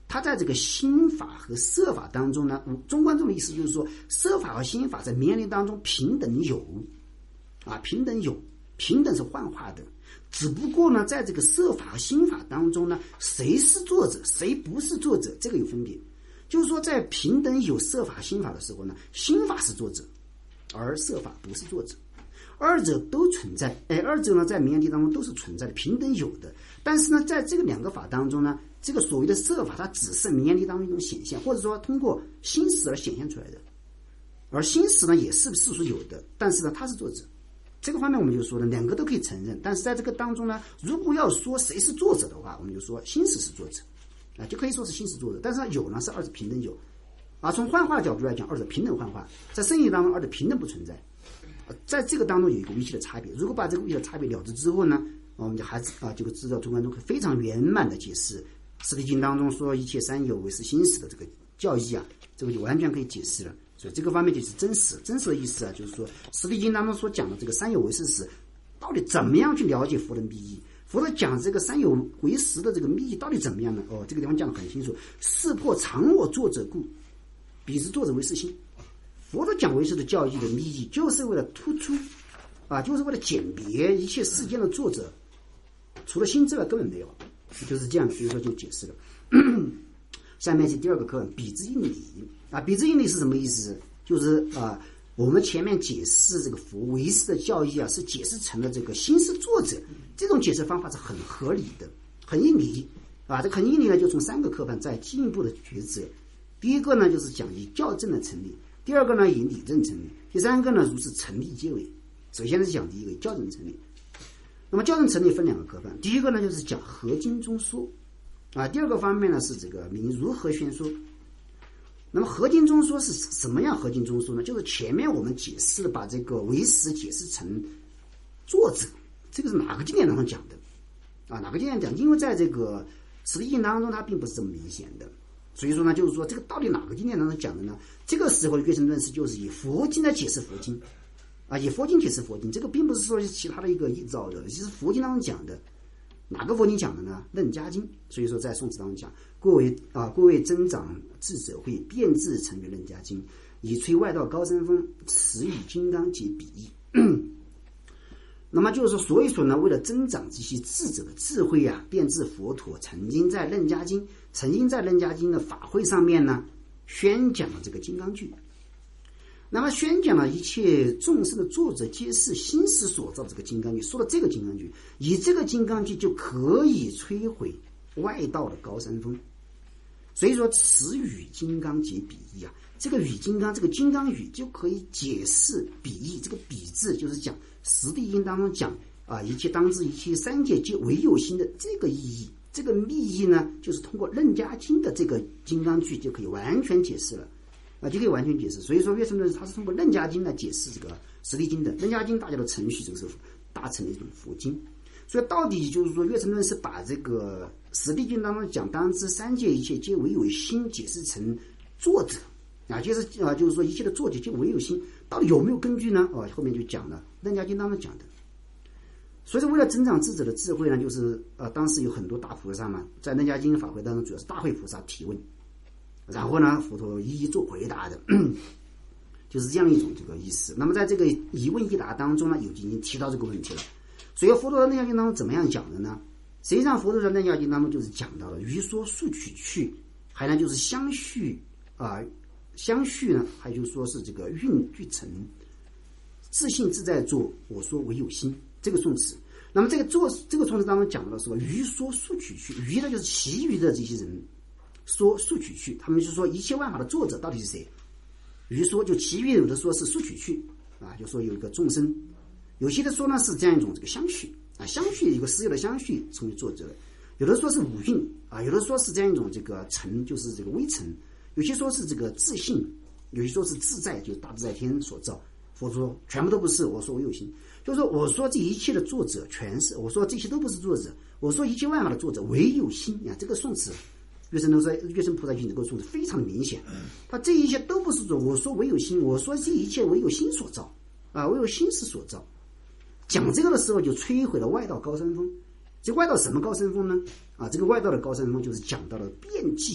A: 他在这个心法和色法当中呢，中观中的意思就是说，色法和心法在名言里当中平等有，啊，平等有，平等是幻化的。只不过呢，在这个色法和心法当中呢，谁是作者，谁不是作者，这个有分别。就是说，在平等有色法、心法的时候呢，心法是作者，而色法不是作者。二者都存在，哎，二者呢在名言题当中都是存在的，平等有的。但是呢，在这个两个法当中呢，这个所谓的色法，它只是名言题当中一种显现，或者说通过心识而显现出来的。而心识呢，也是世俗有的，但是呢，它是作者。这个方面我们就说了，两个都可以承认。但是在这个当中呢，如果要说谁是作者的话，我们就说心识是作者，啊，就可以说是心识作者。但是有呢是二者平等有，啊，从幻化角度来讲，二者平等幻化，在圣义当中，二者平等不存在。在这个当中有一个微细的差别，如果把这个微细的差别了知之后呢，我们就还是啊就知道中观中非常圆满的解释《实地经》当中说一切三有为是心识的这个教义啊，这个就完全可以解释了。所以这个方面就是真实，真实的意思啊，就是说《实地经》当中所讲的这个三有为是实，到底怎么样去了解佛的密意？佛陀讲这个三有为实的这个密意到底怎么样呢？哦，这个地方讲得很清楚，识破常我作者故，彼之作者为是心。佛陀讲唯识的教义的密意，就是为了突出，啊，就是为了鉴别一切世间的作者，除了心之外根本没有，就是这样，所以说就解释了。下面是第二个课文，比之应理啊，比之应理是什么意思？就是啊，我们前面解释这个佛唯识的教义啊，是解释成了这个心是作者，这种解释方法是很合理的，很应理啊。这很应理呢，就从三个科判再进一步的抉择。第一个呢，就是讲以校正的成立。第二个呢，以理证成立；第三个呢，如是成立皆为。首先是讲第一个以校正成立。那么校正成立分两个科判，第一个呢就是讲合经中说，啊，第二个方面呢是这个明如何宣说。那么合经中说是什么样？合经中说呢，就是前面我们解释了，把这个唯识解释成作者，这个是哪个经典当中讲的？啊，哪个经典讲？因为在这个实地经当中，它并不是这么明显的。所以说呢，就是说这个到底哪个经典当中讲的呢？这个时候的月生论是就是以佛经来解释佛经，啊，以佛经解释佛经，这个并不是说是其他的一个臆造的，其实佛经当中讲的。哪个佛经讲的呢？楞伽经。所以说在宋词当中讲，各位啊，各位增长智者会变质成于楞伽经，以吹外道高僧风，此与金刚皆比翼。那么就是说，所以说呢，为了增长这些智者的智慧啊，变质佛陀曾经在楞伽经，曾经在楞伽经的法会上面呢，宣讲了这个金刚句。那么宣讲了一切众生的作者皆是心识所造这个金刚句，说了这个金刚句，以这个金刚句就可以摧毁外道的高山峰。所以说，此与金刚皆比翼啊，这个与金刚，这个金刚语就可以解释比翼。这个比字就是讲实地经当中讲啊，一切当知一切三界皆唯有心的这个意义。这个密意呢，就是通过楞伽经的这个金刚句就可以完全解释了。啊，就可以完全解释。所以说，月生论它是通过楞伽经来解释这个实地经的。楞伽经大家的程序，这个是大乘的一种佛经。所以到底就是说，月生论是把这个实地经当中讲当知三界一切皆唯有心解释成作者啊，就是啊，就是说一切的作者皆唯有心，到底有没有根据呢？哦，后面就讲了楞伽经当中讲的。所以说，为了增长智者的智慧呢，就是呃，当时有很多大菩萨嘛，在楞伽经法会当中，主要是大会菩萨提问。然后呢，佛陀一一做回答的，就是这样一种这个意思。那么在这个一问一答当中呢，有已经提到这个问题了。所以佛陀在楞伽经当中怎么样讲的呢？实际上佛陀在楞伽经当中就是讲到了余说速取去，还呢就是相续啊、呃，相续呢，还就是说是这个运俱成，自信自在作，我说唯有心，这个宋词。那么这个做这个宋词当中讲到了什么？余说速取去，余呢就是其余的这些人。说速取去，他们就说一切万法的作者到底是谁？余说就其余有的说是速取去啊，就说有一个众生，有些的说呢是这样一种这个相续啊，相续有个实有的相续成为作者，有的说是五蕴啊，有的说是这样一种这个成，就是这个微尘，有些说是这个自信，有些说是自在，就是大自在天所造。佛说全部都不是，我说唯有心，就是说我说这一切的作者全是，我说这些都不是作者，我说一切万法的作者唯有心啊，这个宋词。月生都说，月生菩萨经这个说的非常的明显，他这一切都不是说我说唯有心，我说这一切唯有心所造啊，唯有心是所造。讲这个的时候就摧毁了外道高山峰。这外道什么高山峰呢？啊，这个外道的高山峰就是讲到了遍计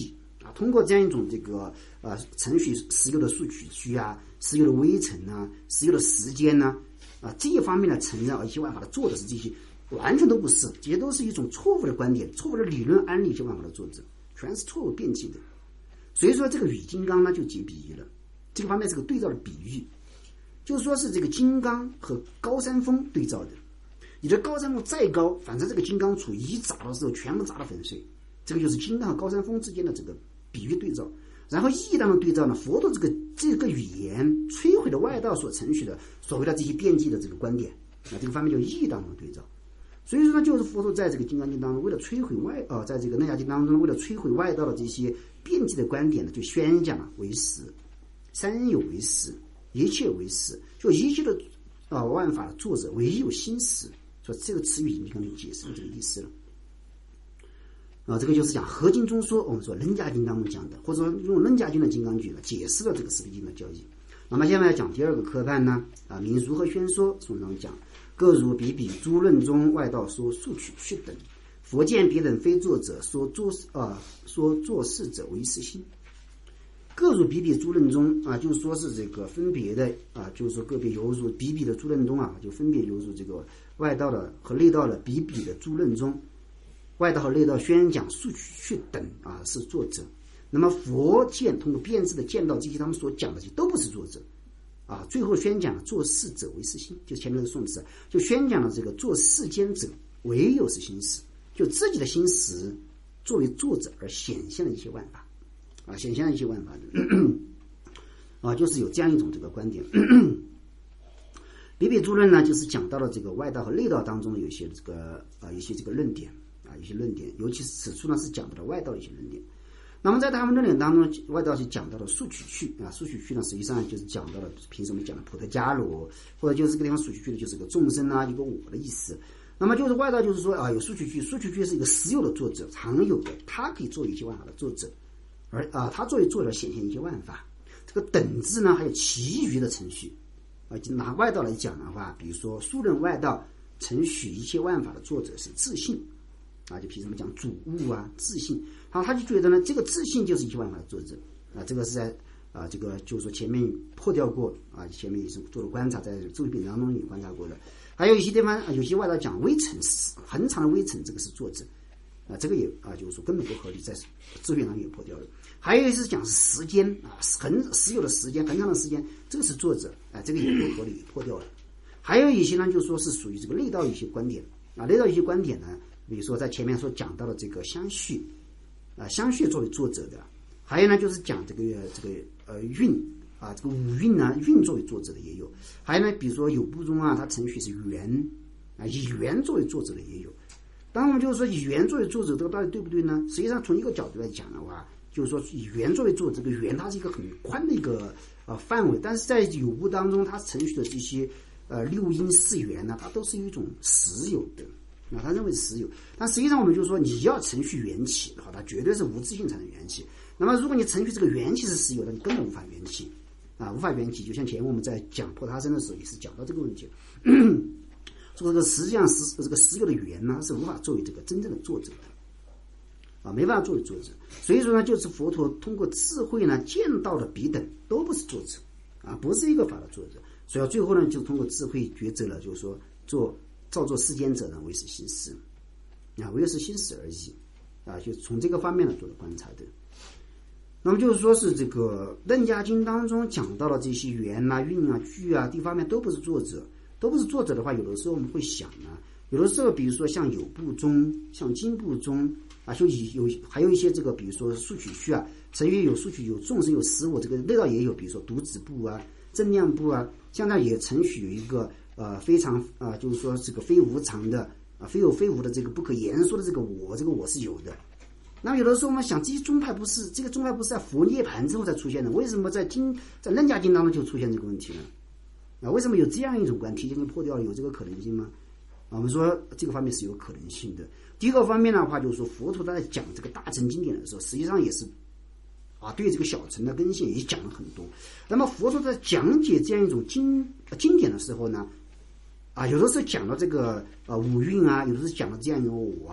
A: 啊，通过这样一种这个呃程序使用的数曲区啊，使用的微尘啊，使用的时间呢、啊，啊这一方面的承认啊，一些万法的作者是这些，完全都不是，这些都是一种错误的观点、错误的理论安利一些万法的作者，全是错误辩解的。所以说这个与金刚呢就结比喻了，这个方面是个对照的比喻，就是说是这个金刚和高山峰对照的。你的高山峰再高，反正这个金刚杵一砸的时候全部砸得粉碎，这个就是金刚和高山峰之间的这个比喻对照。然后意义当中对照呢，佛陀这个这个语言摧毁了外道所承许的所谓的这些辩解的这个观点啊，这个方面就意义当中对照。所以说呢，就是佛陀在这个金刚经当中，为了摧毁外啊、呃，在这个楞伽经当中，为了摧毁外道的这些辩解的观点呢，就宣讲了为实，三有为实，一切为实，就一切的啊、呃、万法的作者唯有心实。说这个词语已经跟你解释了这个意思了。啊，这个就是讲合经中说，我们说楞伽经当中讲的，或者说用楞伽经的金刚句呢，解释了这个十地经的教义。那么现在讲第二个科判呢，啊，明如何宣说？书中讲，各如比比诸论中外道说数取序等，佛见别等非作者，说做啊说做事者为是心。各如比比诸论中啊，就说是这个分别的啊，就是说个别犹如比比的诸论中啊，就分别犹如这个外道的和内道的比比的诸论中。外道和内道宣讲数取序等啊是作者，那么佛见通过辩智的见到这些他们所讲的都不是作者啊，最后宣讲了做事者为是心，就前面的宋词就宣讲了这个做世间者唯有是心实，就自己的心实作为作者而显现了一些万法啊，显现了一些万法的啊，就是有这样一种这个观点。比比诸论呢，就是讲到了这个外道和内道当中的有些这个啊一些这个论点。啊，一些论点，尤其是此处呢是讲到了外道的一些论点。那么在他们论点当中，外道就讲到了数取序啊，数取序呢实际上就是讲到了平时我们讲的普特伽罗，或者就是这个地方数取序的就是个众生啊，一个我的意思。那么就是外道就是说啊，有数取序，数取序是一个实有的作者，常有的，他可以做一切万法的作者，而啊，他作为作者显现一些万法。这个等字呢，还有其余的程序啊，拿外道来讲的话，比如说数论外道承许一切万法的作者是自性。啊，就凭什么讲主物啊，自信，好，他就觉得呢，这个自信就是一切万法的作者啊，这个是在啊，这个就是说前面破掉过啊，前面也是做了观察，在周品当中也观察过的。还有一些地方，啊、有些外道讲微尘，恒常的微尘，这个是作者啊，这个也啊，就是说根本不合理，在周品当中也破掉了。还有一些讲是时间啊，恒实有的时间，恒常的时间，这个是作者啊，这个也不合理，也破掉了。还有一些呢，就是说是属于这个内道一些观点啊，内道一些观点呢。比如说在前面所讲到的这个相续啊，相续作为作者的，还有呢就是讲这个这个呃运啊，这个五运呢运作为作者的也有，还有呢比如说有部中啊，它程序是缘啊，以缘作为作者的也有。当然我们就是说以缘作为作者，这个到底对不对呢？实际上从一个角度来讲的话，就是说以缘作为作者，这个缘它是一个很宽的一个呃范围，但是在有部当中，它程序的这些呃六因四缘呢，它都是一种实有的。啊，他认为实有，但实际上我们就说你要程序缘起的话，它绝对是无自性才能缘起。那么如果你程序这个缘起是实有的，你根本无法缘起啊，无法缘起。就像前面我们在讲破他生的时候也是讲到这个问题，说这个实际上实这个实有的缘呢是无法作为这个真正的作者的啊，没办法作为作者。所以说呢，就是佛陀通过智慧呢见到的彼等都不是作者啊，不是一个法的作者。所以最后呢，就通过智慧抉择了，就是说做。造作世间者呢，为是心实啊，唯有是心实而已啊，就从这个方面呢做了观察的。那么就是说是这个楞伽经当中讲到了这些缘啊、运啊、句啊，这方面都不是作者，都不是作者的话，有的时候我们会想啊，有的时候比如说像有部中、像经部中啊，就有还有一些这个，比如说数取序啊，成语有数取，有众生，有实我，这个内道也有，比如说独子部啊、正量部啊，像那也程序有一个。呃，非常啊、呃，就是说这个非无常的啊，非有非无的这个不可言说的这个我，这个我是有的。那么有的时候我们想，这些宗派不是这个宗派不是在佛涅槃之后才出现的，为什么在经在楞伽经当中就出现这个问题呢？啊，为什么有这样一种观提前破掉了？有这个可能性吗？啊，我们说这个方面是有可能性的。第一个方面的话，就是说佛陀他在讲这个大乘经典的时候，实际上也是啊，对这个小乘的根性也讲了很多。那么佛陀在讲解这样一种经经典的时候呢？啊，有的时候讲到这个呃五蕴啊，有的时候讲到这样一种我啊，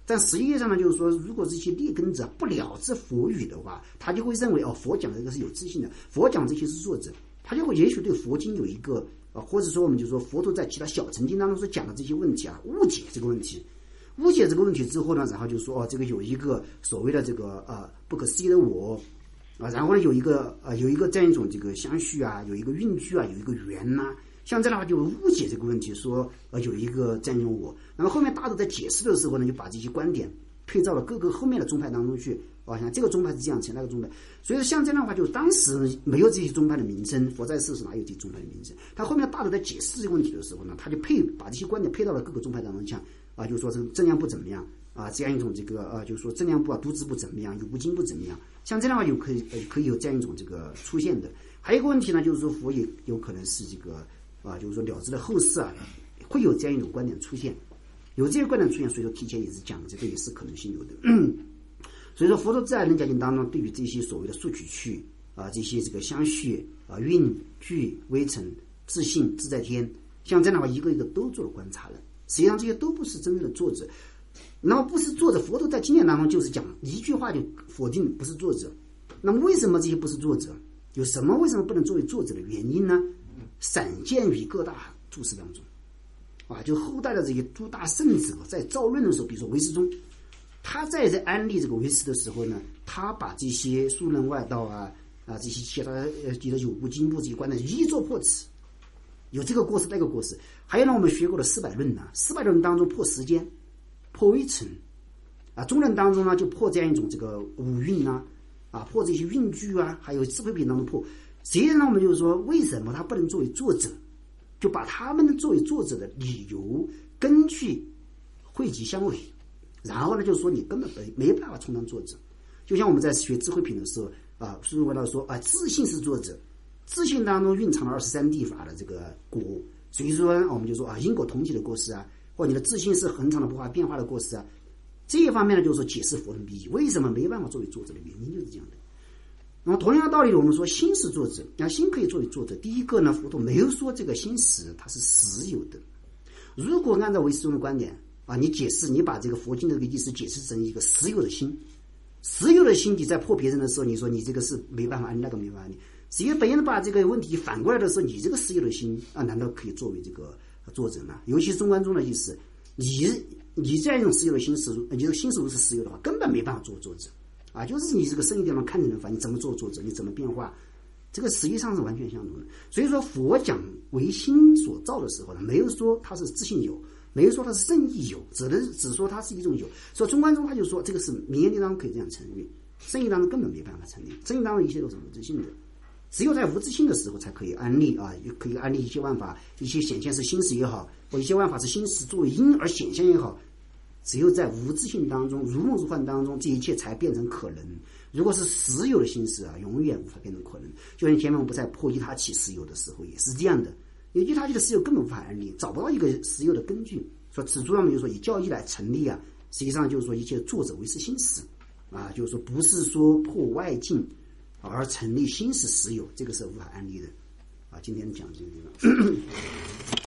A: 但实际上呢，就是说，如果这些劣根者不了知佛语的话，他就会认为哦，佛讲的这个是有自信的，佛讲这些是作者，他就会也许对佛经有一个啊，或者说我们就说佛陀在其他小乘经当中所讲的这些问题啊，误解这个问题，误解这个问题之后呢，然后就说哦，这个有一个所谓的这个呃不可思议的我啊，然后呢有一个呃有一个这样一种这个相续啊，有一个运句啊，有一个缘呐、啊。像这样的话就误解这个问题，说呃有一个这样一种我，那么后面大德在解释的时候呢，就把这些观点配到了各个后面的宗派当中去，啊，像这个宗派是这样，那个宗派，所以说像这样的话，就当时没有这些宗派的名称，佛在世时哪有这些宗派的名称？他后面大德在解释这个问题的时候呢，他就配把这些观点配到了各个宗派当中，像啊，就是说这个正量不怎么样啊，这样一种这个呃，就是说正量部啊、独自不怎么样，有部经不怎么样，像这样的话有可以呃可以有这样一种这个出现的。还有一个问题呢，就是说佛也有可能是这个。啊，就是说了知的后世啊，会有这样一种观点出现，有这些观点出现，所以说提前也是讲这个也是可能性有的。所以说佛陀自然人家经当中对于这些所谓的速取趣啊，这些这个相续啊、运具、微尘、自信、自在天，像这样的话一个一个都做了观察了。实际上这些都不是真正的作者，那么不是作者，佛陀在经典当中就是讲一句话就否定不是作者。那么为什么这些不是作者？有什么为什么不能作为作者的原因呢？散见于各大注释当中，啊，就后代的这些诸大圣者在造论的时候，比如说唯识宗，他在这安利这个唯识的时候呢，他把这些数论外道啊啊这些其他呃记得有部经部这些观点一作破此，有这个过失那个过失。还有呢，我们学过的四百论呢，四百论当中破时间、破微尘，啊，中论当中呢就破这样一种这个五蕴啊，啊破这些运句啊，还有智慧品当中破。实际上我们就是说，为什么他不能作为作者？就把他们作为作者的理由根据汇集相违，然后呢，就是说你根本没没办法充当作者。就像我们在学智慧品的时候啊，师父问到说啊，自信是作者，自信当中蕴藏了二十三谛法的这个果，所以说我们就说啊，因果同体的过失啊，或者你的自信是恒常的不化变化的过失啊，这一方面呢，就是说解释佛的密意，为什么没办法作为作者的原因就是这样的。那么同样的道理，我们说心是作者，那心可以作为作者。第一个呢，佛陀没有说这个心实它是实有的。如果按照唯识宗的观点啊，你解释，你把这个佛经的这个意思解释成一个实有的心，实有的心，你在破别人的时候，你说你这个是没办法，那个没办法。只有本人把这个问题反过来的时候，你这个实有的心啊，难道可以作为这个作者呢？尤其是中观宗的意思，你你这样一种实有的心实，你这个心实如是实有的话，根本没办法做作者。啊，就是你这个生意地方看着人法，你怎么做作者，你怎么变化，这个实际上是完全相同的。所以说佛讲唯心所造的时候呢，没有说它是自性有，没有说它是圣意有，只能只说它是一种有。所以中观宗他就说这个是名言地当中可以这样成立，圣意当中根本没办法成立，圣意当中一切都是无自性的，只有在无自性的时候才可以安立啊，可以安立一些万法，一些显现是心识也好，或一些万法是心识作为因而显现也好。只有在无自性当中，如梦如幻当中，这一切才变成可能。如果是实有的心识啊，永远无法变成可能。就像前面我们不在破依他起实有的时候也是这样的，有依他起的实有根本无法安立，找不到一个实有的根据。说此处我们就说以教义来成立啊，实际上就是说一切作者为是心识啊，就是说不是说破外境而成立心识实有，这个是无法安立的啊。今天讲这个地方。